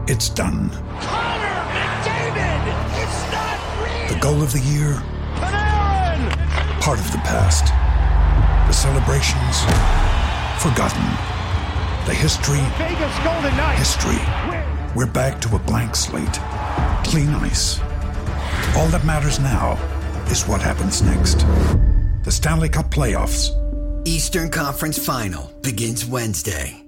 It's done. Connor McDavid! It's not real! The goal of the year? Panarin! Part of the past. The celebrations? Forgotten. The history? Vegas Golden Knights! History. We're back to a blank slate. Clean ice. All that matters now is what happens next. The Stanley Cup playoffs. Eastern Conference Final begins Wednesday.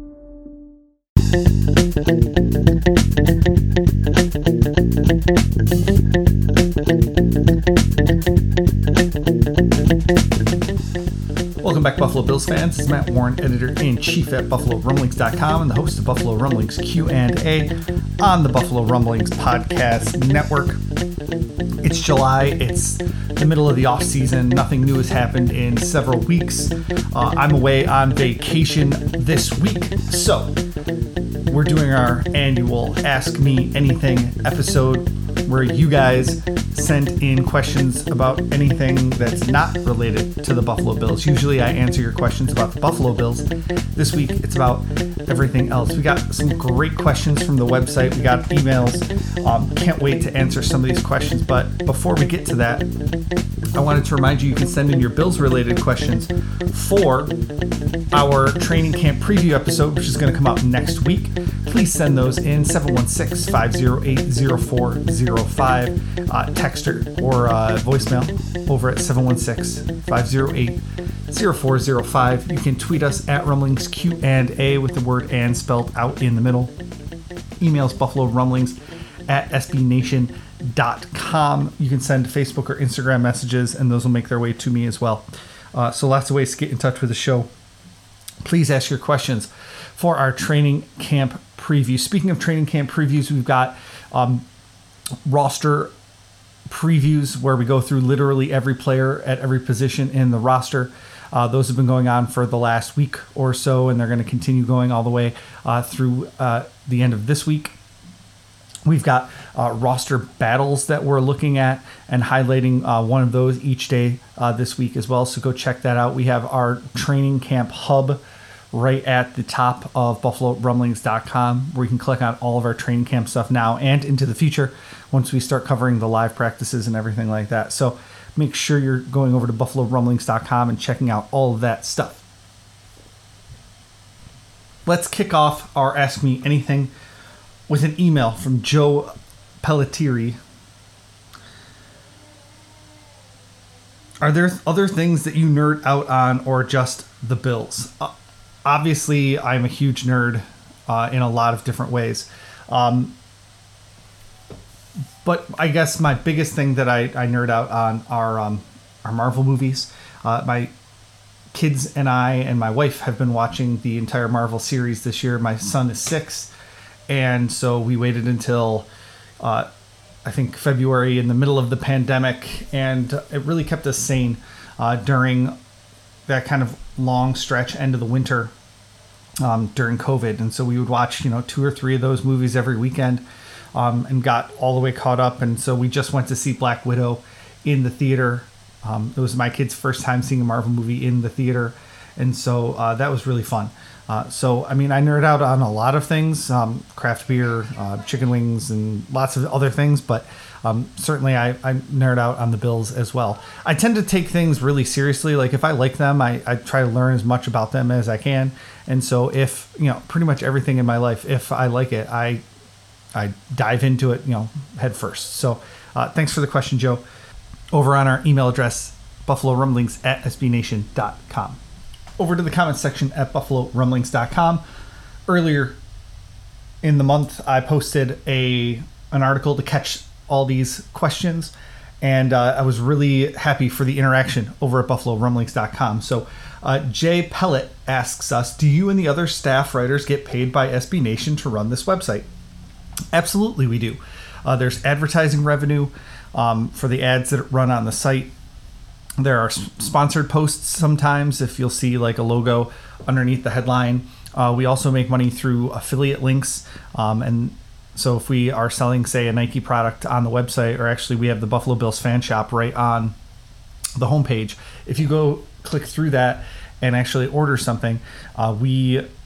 Welcome back, Buffalo Bills fans. This is Matt Warren, editor-in-chief at BuffaloRumblings.com and the host of Buffalo Rumblings Q&A on the Buffalo Rumblings Podcast Network. It's July. It's the middle of the off-season. Nothing new has happened in several weeks. I'm away on vacation this week, so we're doing our annual Ask Me Anything episode where you guys send in questions about anything that's not related to the Buffalo Bills. Usually I answer your questions about the Buffalo Bills. This week it's about everything else. We got some great questions from the website. We got emails. Can't wait to answer some of these questions. But before we get to that, I wanted to remind you can send in your Bills related questions for our training camp preview episode, which is going to come out next week. Please send those in 716-508-0405, text or voicemail over at 716-508-0405. You can tweet us at Rumblings Q&A with the word "and" spelled out in the middle. Emails Buffalo Rumblings at sbnation.com. You can send Facebook or Instagram messages, and those will make their way to me as well. So lots of ways to get in touch with the show. Please ask your questions for our training camp preview. Speaking of training camp previews, we've got roster previews where we go through literally every player at every position in the roster. Those have been going on for the last week or so, and they're going to continue going all the way through the end of this week. We've got roster battles that we're looking at and highlighting one of those each day this week as well. So go check that out. We have our training camp hub right at the top of BuffaloRumblings.com, where you can click on all of our training camp stuff now and into the future once we start covering the live practices and everything like that. So make sure you're going over to BuffaloRumblings.com and checking out all of that stuff. Let's kick off our Ask Me Anything with an email from Joe Pelletieri. Are there other things that you nerd out on or just the Bills? Obviously, I'm a huge nerd in a lot of different ways. But I guess my biggest thing that I nerd out on are Marvel movies. My kids and I and my wife have been watching the entire Marvel series this year. My son is 6, and so we waited until I think February in the middle of the pandemic, and it really kept us sane during that kind of long stretch end of the winter during COVID. And so we would watch 2 or 3 of those movies every weekend, and got all the way caught up. And so we just went to see Black Widow in the theater. It was my kid's first time seeing a Marvel movie in the theater, and so that was really fun. So I nerd out on a lot of things, craft beer, chicken wings, and lots of other things, but certainly I nerd out on the Bills as well. I tend to take things really seriously. Like if I like them, I try to learn as much about them as I can. And so if, pretty much everything in my life, if I like it, I dive into it, head first. So thanks for the question, Joe. Over on our email address, buffalorumblings@sbnation.com. Over to the comments section at buffalorumblings.com. Earlier in the month, I posted an article to catch all these questions, and I was really happy for the interaction over at buffalorumblings.com. So Jay Pellet asks us, do you and the other staff writers get paid by SB Nation to run this website? Absolutely we do. There's advertising revenue for the ads that run on the site. There are sponsored posts sometimes, if you'll see like a logo underneath the headline. We also make money through affiliate links. And so if we are selling, say, a Nike product on the website, or actually we have the Buffalo Bills fan shop right on the homepage. If you go click through that and actually order something, we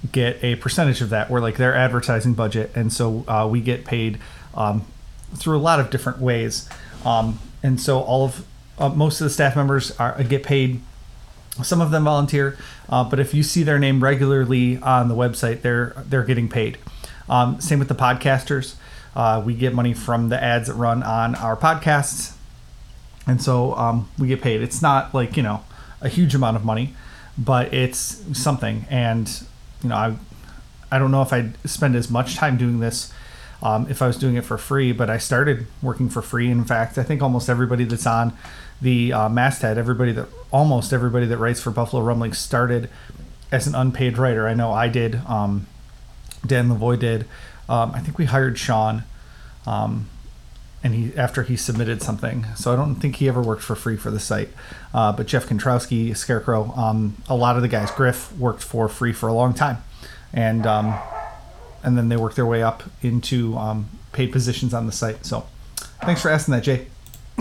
get a percentage of that. We're like their advertising budget, and so we get paid through a lot of different ways. And so all of most of the staff members get paid. Some of them volunteer, but if you see their name regularly on the website, they're getting paid. Same with the podcasters. We get money from the ads that run on our podcasts, and so we get paid. It's not like, you know, a huge amount of money, but it's something. And you know, I don't know if I'd spend as much time doing this if I was doing it for free, but I started working for free. In fact, I think almost everybody that's on the masthead, almost everybody that writes for Buffalo Rumblings started as an unpaid writer. I know I did. Dan Lavoie did. I think we hired Sean, and after he submitted something. So I don't think he ever worked for free for the site. But Jeff Kontrowski, Scarecrow, a lot of the guys, Griff, worked for free for a long time, and then they worked their way up into paid positions on the site. So thanks for asking that, Jay.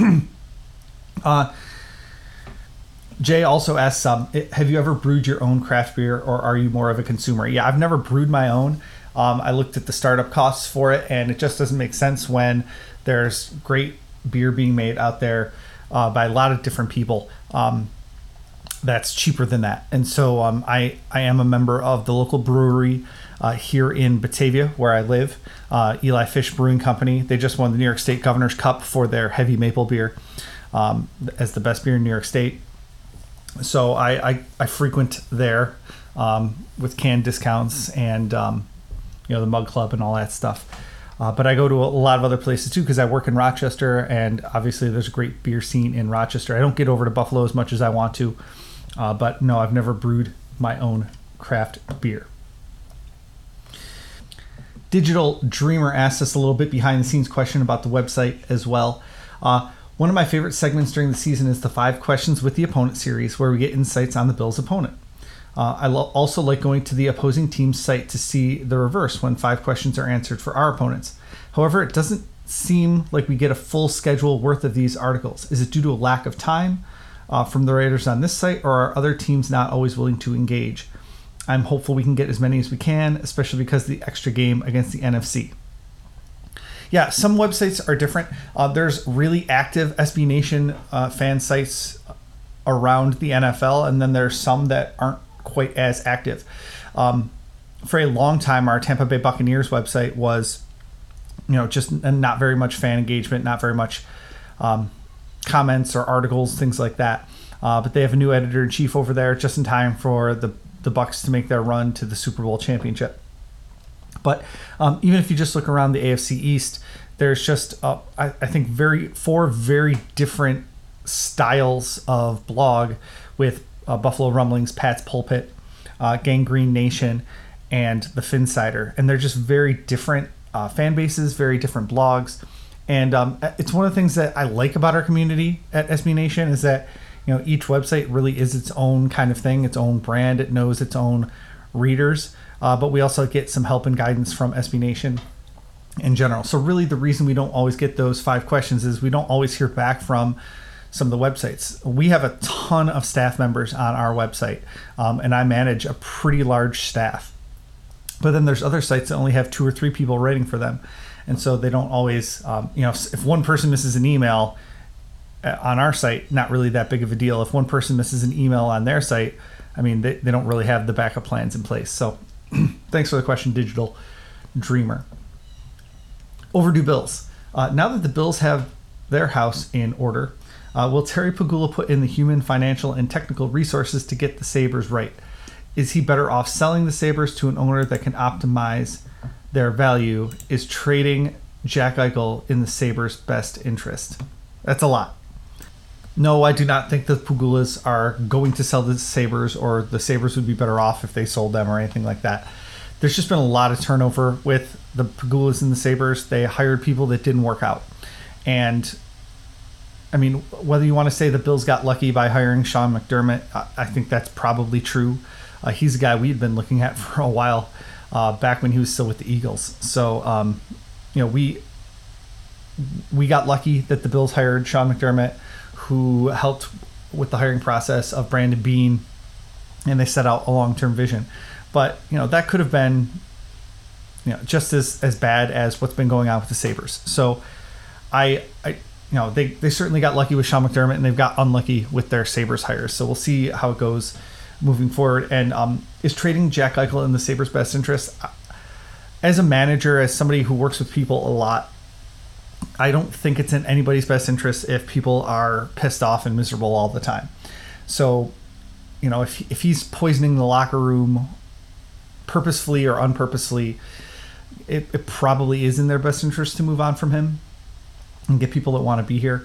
Jay also asks, have you ever brewed your own craft beer, or are you more of a consumer? Yeah, I've never brewed my own. I looked at the startup costs for it, and it just doesn't make sense when there's great beer being made out there by a lot of different people that's cheaper than that. And so I am a member of the local brewery here in Batavia, where I live, Eli Fish Brewing Company. They just won the New York State Governor's Cup for their heavy maple beer as the best beer in New York State. So I frequent there with canned discounts and the Mug Club and all that stuff. But I go to a lot of other places too, because I work in Rochester, and obviously there's a great beer scene in Rochester. I don't get over to Buffalo as much as I want to, but no, I've never brewed my own craft beer. Digital Dreamer asked us a little bit behind the scenes question about the website as well. One of my favorite segments during the season is the 5 Questions with the Opponent series, where we get insights on the Bills' opponent. I also like going to the opposing team's site to see the reverse when 5 questions are answered for our opponents. However, it doesn't seem like we get a full schedule worth of these articles. Is it due to a lack of time from the writers on this site, or are other teams not always willing to engage? I'm hopeful we can get as many as we can, especially because of the extra game against the NFC. Yeah, some websites are different. There's really active SB Nation fan sites around the NFL, and then there's some that aren't quite as active. For a long time, our Tampa Bay Buccaneers website was, just not very much fan engagement, not very much comments or articles, things like that. But they have a new editor-in-chief over there just in time for the Bucs to make their run to the Super Bowl championship. But even if you just look around the AFC East, there's just, I think, 4 very different styles of blog with Buffalo Rumblings, Pat's Pulpit, Gangrene Nation, and the Finsider. And they're just very different fan bases, very different blogs. And it's one of the things that I like about our community at SB Nation is that, each website really is its own kind of thing, its own brand. It knows its own readers. But we also get some help and guidance from SB Nation in general. So really the reason we don't always get those 5 questions is we don't always hear back from some of the websites. We have a ton of staff members on our website, and I manage a pretty large staff. But then there's other sites that only have 2 or 3 people writing for them. And so they don't always, if one person misses an email on our site, not really that big of a deal. If one person misses an email on their site, they don't really have the backup plans in place. So thanks for the question, Digital Dreamer. Overdue Bills. Now that the Bills have their house in order, will Terry Pegula put in the human, financial, and technical resources to get the Sabres right? Is he better off selling the Sabres to an owner that can optimize their value? Is trading Jack Eichel in the Sabres' best interest? That's a lot. No, I do not think the Pegulas are going to sell the Sabres, or the Sabres would be better off if they sold them or anything like that. There's just been a lot of turnover with the Pegulas and the Sabres. They hired people that didn't work out. And, whether you want to say the Bills got lucky by hiring Sean McDermott, I think that's probably true. He's a guy we had been looking at for a while, back when he was still with the Eagles. So, we got lucky that the Bills hired Sean McDermott, who helped with the hiring process of Brandon Beane, and they set out a long-term vision. But, that could have been, just as bad as what's been going on with the Sabres. So they certainly got lucky with Sean McDermott, and they've got unlucky with their Sabres hires. So we'll see how it goes moving forward. And is trading Jack Eichel in the Sabres' best interest? As a manager, as somebody who works with people a lot, I don't think it's in anybody's best interest if people are pissed off and miserable all the time. So, if he's poisoning the locker room purposefully or unpurposely, it probably is in their best interest to move on from him and get people that want to be here,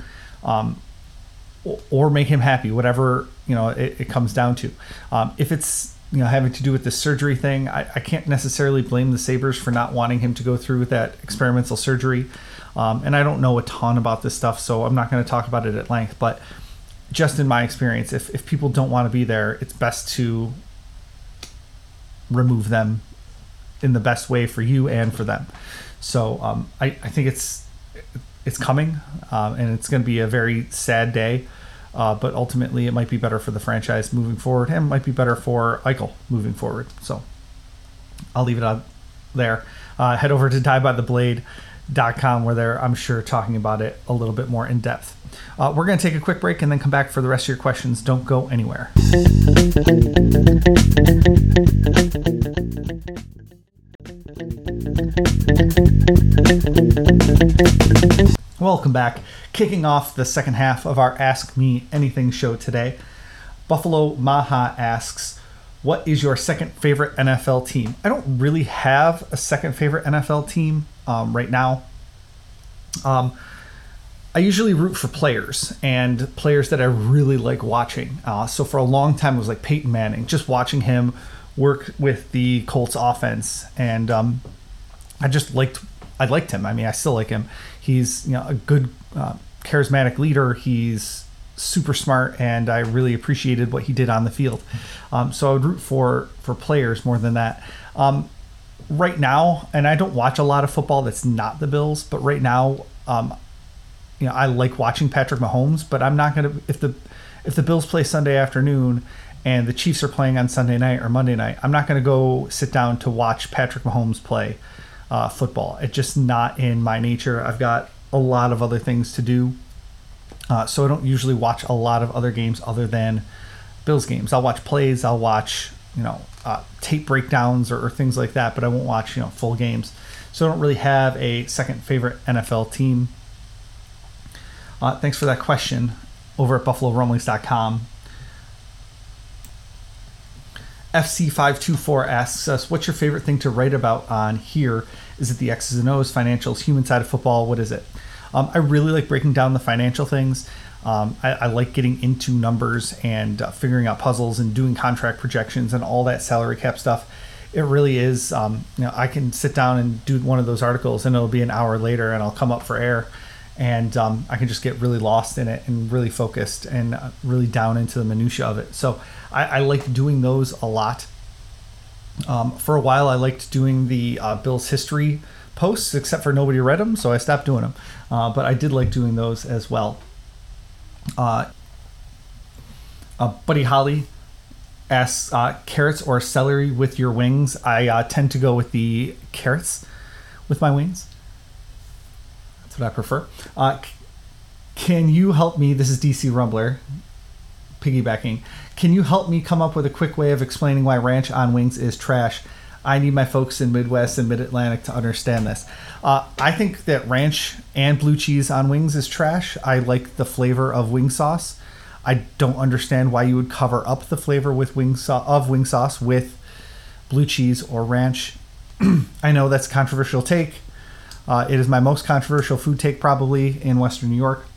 or make him happy, whatever it comes down to. If it's having to do with this surgery thing, I can't necessarily blame the Sabres for not wanting him to go through with that experimental surgery. And I don't know a ton about this stuff, so I'm not going to talk about it at length. But just in my experience, if people don't want to be there, it's best to remove them in the best way for you and for them. So I think it's coming, and it's going to be a very sad day. But ultimately, it might be better for the franchise moving forward, and it might be better for Eichel moving forward. So I'll leave it out there. Head over to diebytheblade.com, where they're, I'm sure, talking about it a little bit more in depth. We're going to take a quick break and then come back for the rest of your questions. Don't go anywhere. Welcome back. Kicking off the second half of our Ask Me Anything show today, Buffalo Maha asks, what is your second favorite NFL team? I don't really have a second favorite NFL team right now. I usually root for players, and players that I really like watching. So for a long time, it was like Peyton Manning, just watching him work with the Colts offense. And I liked him. I mean, I still like him. He's a good, charismatic leader. He's super smart, and I really appreciated what he did on the field. So I would root for players more than that. Right now, and I don't watch a lot of football that's not the Bills, but right now, I like watching Patrick Mahomes, but I'm not going to, if the Bills play Sunday afternoon and the Chiefs are playing on Sunday night or Monday night, I'm not going to go sit down to watch Patrick Mahomes play football. It's just not in my nature. I've got a lot of other things to do. So I don't usually watch a lot of other games other than Bills games. I'll watch plays. I'll watch, tape breakdowns or things like that, but I won't watch, full games. So I don't really have a second favorite NFL team. Thanks for that question over at BuffaloRumblings.com. FC524 asks us, what's your favorite thing to write about on here? Is it the X's and O's, financials, human side of football? What is it? I really like breaking down the financial things. I like getting into numbers and figuring out puzzles and doing contract projections and all that salary cap stuff. It really is, I can sit down and do one of those articles and it'll be an hour later and I'll come up for air. And I can just get really lost in it and really focused and really down into the minutia of it. So I like doing those a lot. For a while, I liked doing the Bills history posts, except for nobody read them, so I stopped doing them. But I did like doing those as well. Buddy Holly asks, carrots or celery with your wings? I tend to go with the carrots with my wings. What I prefer. Can you help me? This is DC Rumbler piggybacking. Can you help me come up with a quick way of explaining why ranch on wings is trash? I need my folks in Midwest and Mid-Atlantic to understand this. I think that ranch and blue cheese on wings is trash. I like the flavor of wing sauce. I don't understand why you would cover up the flavor with wing sauce with blue cheese or ranch. I know that's a controversial take. It is my most controversial food take probably in Western New York.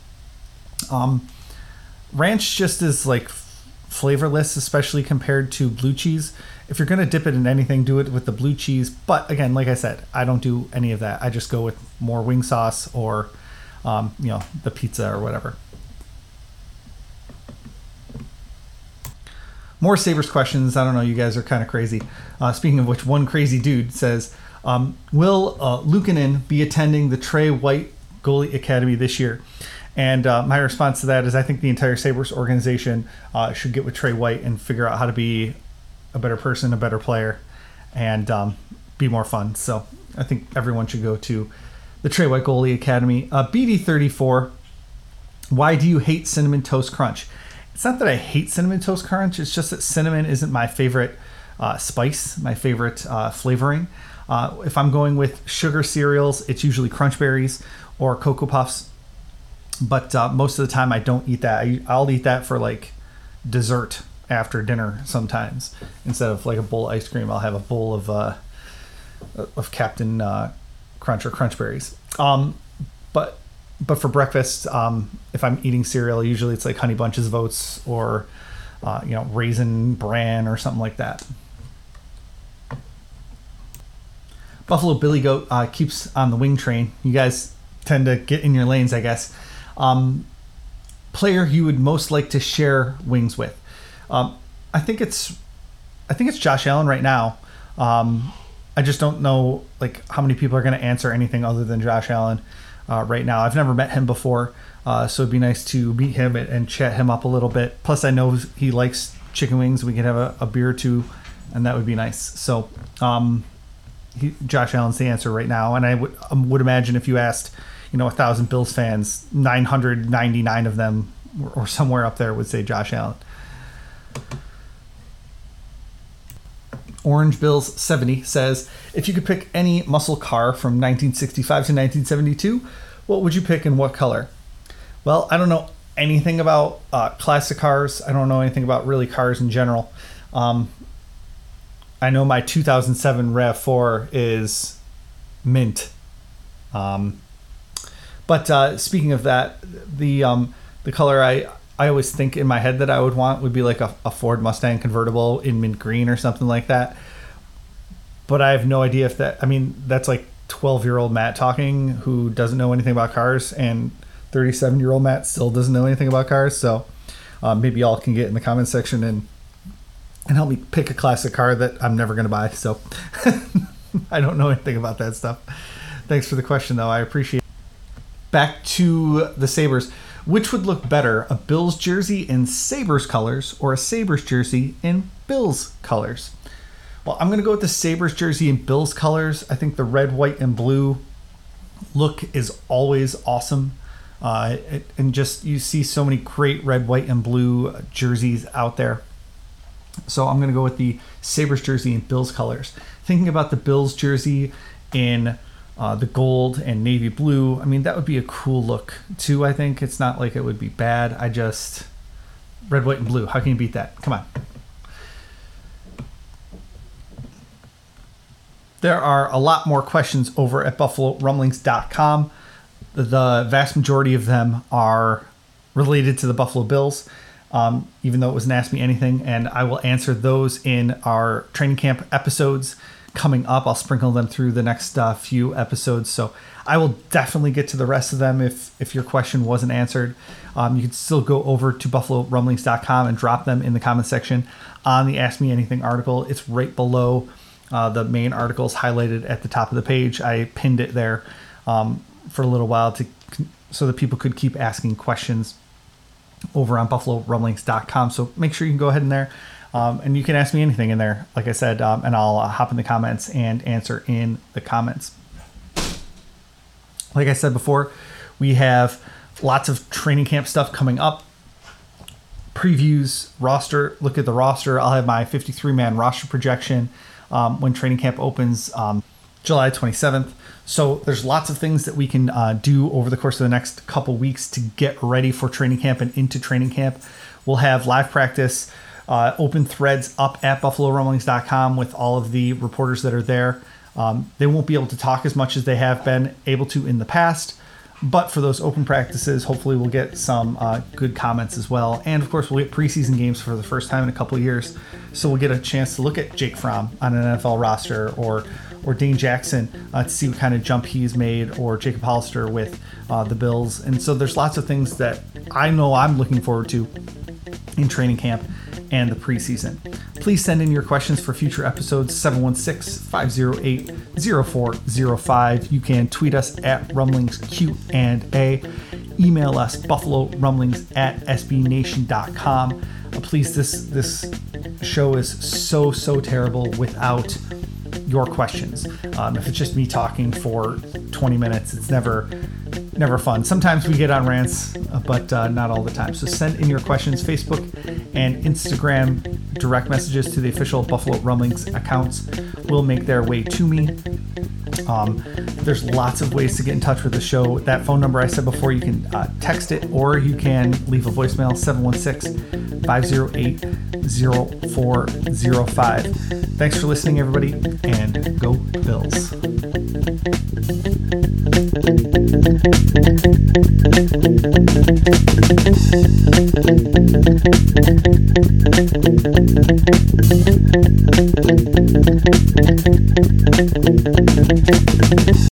Ranch just is like flavorless, especially compared to blue cheese. If you're going to dip it in anything, do it with the blue cheese. But again, like I said, I don't do any of that. I just go with more wing sauce or, the pizza or whatever. More Sabres questions. I don't know. You guys are kind of crazy. Speaking of which, one crazy dude says, will Luukkonen be attending the Trey White Goalie Academy this year? And my response to that is I think the entire Sabres organization should get with Trey White and figure out how to be a better person, a better player. and be more fun. So I think everyone should go to the Trey White Goalie Academy. BD34, why do you hate Cinnamon Toast Crunch? It's not that I hate Cinnamon Toast Crunch. It's just that cinnamon isn't my favorite spice, my favorite flavoring. If I'm going with sugar cereals, it's usually Crunch Berries or Cocoa Puffs. But most of the time I don't eat that. I'll eat that for like dessert after dinner sometimes. Instead of like a bowl of ice cream, I'll have a bowl of Captain Crunch or Crunch Berries. But for breakfast, if I'm eating cereal, usually it's like Honey Bunches of Oats or Raisin Bran or something like that. Buffalo Billy Goat keeps on the wing train. You guys tend to get in your lanes, I guess. Player you would most like to share wings with? I think it's Josh Allen right now. I just don't know like how many people are going to answer anything other than Josh Allen right now. I've never met him before, so it'd be nice to meet him and chat him up a little bit. Plus, I know he likes chicken wings. We could have a beer or two, and that would be nice. So, Josh Allen's the answer right now, and I would imagine if you asked 1,000 Bills fans, 999 of them or somewhere up there would say Josh Allen. Orange Bills 70 says, if you could pick any muscle car from 1965 to 1972, what would you pick and what color? Well, I don't know anything about classic cars. I don't know anything about really cars in general. I know my 2007 RAV4 is mint. But speaking of that, the color I always think in my head that I would want would be like a Ford Mustang convertible in mint green or something like that. But I have no idea if that's like 12-year-old Matt talking who doesn't know anything about cars, and 37-year-old Matt still doesn't know anything about cars. So maybe y'all can get in the comment section and help me pick a classic car that I'm never going to buy. So I don't know anything about that stuff. Thanks for the question, though. I appreciate it. Back to the Sabres. Which would look better, a Bills jersey in Sabres colors or a Sabres jersey in Bills colors? Well, I'm going to go with the Sabres jersey in Bills colors. I think the red, white, and blue look is always awesome. And just you see so many great red, white, and blue jerseys out there. So I'm going to go with the Sabres jersey in Bills colors. Thinking about the Bills jersey in the gold and navy blue, that would be a cool look too. I think it's not like it would be bad. Red, white, and blue. How can you beat that? Come on. There are a lot more questions over at BuffaloRumblings.com. The vast majority of them are related to the Buffalo Bills, even though it was an Ask Me Anything, and I will answer those in our training camp episodes coming up. I'll sprinkle them through the next few episodes, so I will definitely get to the rest of them if your question wasn't answered. You can still go over to BuffaloRumblings.com and drop them in the comment section on the Ask Me Anything article. It's right below the main articles highlighted at the top of the page. I pinned it there for a little while so that people could keep asking questions over on BuffaloRumblings.com. So make sure you can go ahead in there. And you can ask me anything in there, like I said, and I'll hop in the comments and answer in the comments. Like I said before, we have lots of training camp stuff coming up. Previews, roster, look at the roster. I'll have my 53-man roster projection when training camp opens July 27th. So there's lots of things that we can do over the course of the next couple weeks to get ready for training camp and into training camp. We'll have live practice, open threads up at BuffaloRumblings.com with all of the reporters that are there. They won't be able to talk as much as they have been able to in the past, but for those open practices, hopefully we'll get some good comments as well. And of course, we'll get preseason games for the first time in a couple of years, so we'll get a chance to look at Jake Fromm on an NFL roster, or Dane Jackson to see what kind of jump he's made, or Jacob Hollister with the Bills. And so there's lots of things that I know I'm looking forward to in training camp and the preseason. Please send in your questions for future episodes, 716-508-0405. You can tweet us at RumblingsQ&A. Email us, BuffaloRumblings@SBNation.com. Please, this show is so terrible without your questions. If it's just me talking for 20 minutes, it's never fun. Sometimes we get on rants, but not all the time. So send in your questions. Facebook and Instagram direct messages to the official Buffalo Rumblings accounts will make their way to me. There's lots of ways to get in touch with the show. That phone number I said before, you can text it, or you can leave a voicemail, 716-508-0405. Thanks for listening, everybody, and go Bills.